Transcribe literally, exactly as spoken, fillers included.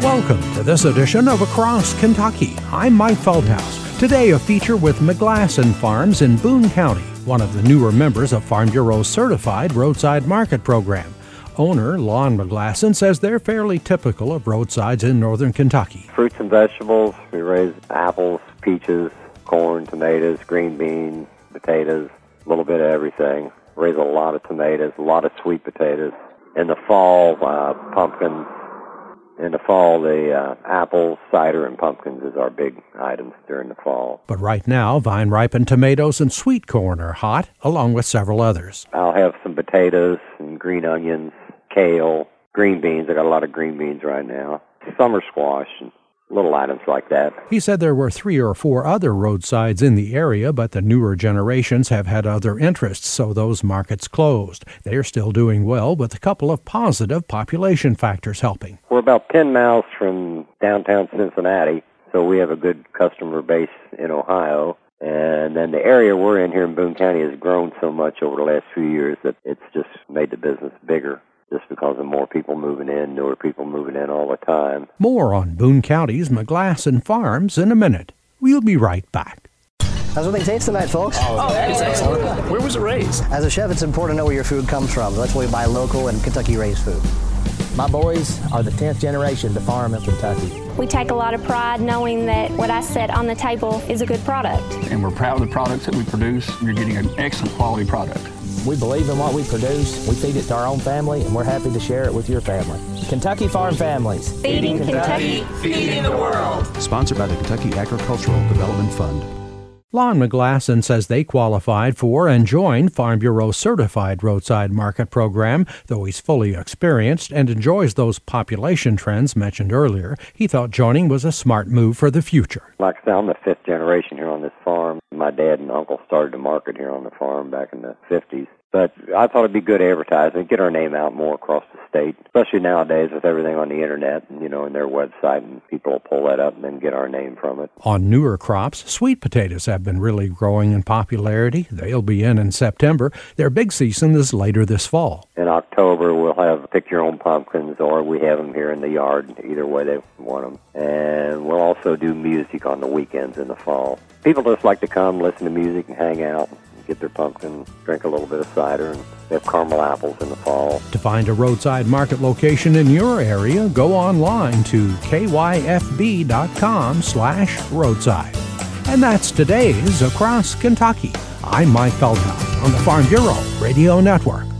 Welcome to this edition of Across Kentucky. I'm Mike Feldhaus. Today, a feature with McGlasson Farms in Boone County, one of the newer members of Farm Bureau's certified roadside market program. Owner Lon McGlasson says they're fairly typical of roadsides in northern Kentucky. Fruits and vegetables, we raise apples, peaches, corn, tomatoes, green beans, potatoes, a little bit of everything. Raise a lot of tomatoes, a lot of sweet potatoes. In the fall, uh, pumpkins. In the fall, the uh, apples, cider, and pumpkins is our big items during the fall. But right now, vine-ripened tomatoes and sweet corn are hot, along with several others. I'll have some potatoes and green onions, kale, green beans. I got a lot of green beans right now. Summer squash and little items like that. He said there were three or four other roadsides in the area, but the newer generations have had other interests, so those markets closed. They are still doing well, with a couple of positive population factors helping. We're about ten miles from downtown Cincinnati, so we have a good customer base in Ohio. And then the area we're in here in Boone County has grown so much over the last few years that it's just made the business bigger. Just because of more people moving in, newer people moving in all the time. More on Boone County's McGlasson Farms in a minute. We'll be right back. How's everything taste tonight, folks? Oh, that's excellent. Where was it raised? As a chef, it's important to know where your food comes from. That's why we buy local and Kentucky-raised food. My boys are the tenth generation to farm in Kentucky. We take a lot of pride knowing that what I set on the table is a good product. And we're proud of the products that we produce. You're getting an excellent quality product. We believe in what we produce, we feed it to our own family, and we're happy to share it with your family. Kentucky Farm Families. Feeding Kentucky, feeding the world. Sponsored by the Kentucky Agricultural Development Fund. Lon McGlasson says they qualified for and joined Farm Bureau's certified roadside market program. Though he's fully experienced and enjoys those population trends mentioned earlier, he thought joining was a smart move for the future. Like I said, I'm the fifth generation here on this farm. My dad and uncle started the market here on the farm back in the fifties. But I thought it'd be good advertising, get our name out more across the state, especially nowadays with everything on the internet and, you know, in their website, and people will pull that up and then get our name from it. On newer crops, sweet potatoes have been really growing in popularity. They'll be in in September. Their big season is later this fall. In October, we'll have pick your own pumpkins, or we have them here in the yard, either way they want them. And we'll also do music on the weekends in the fall. People just like to come, listen to music, and hang out. Get their pumpkin, drink a little bit of cider, and they have caramel apples in the fall. To find a roadside market location in your area, go online to k y f b dot com slash roadside. And that's today's Across Kentucky. I'm Mike Feldhaus on the Farm Bureau Radio Network.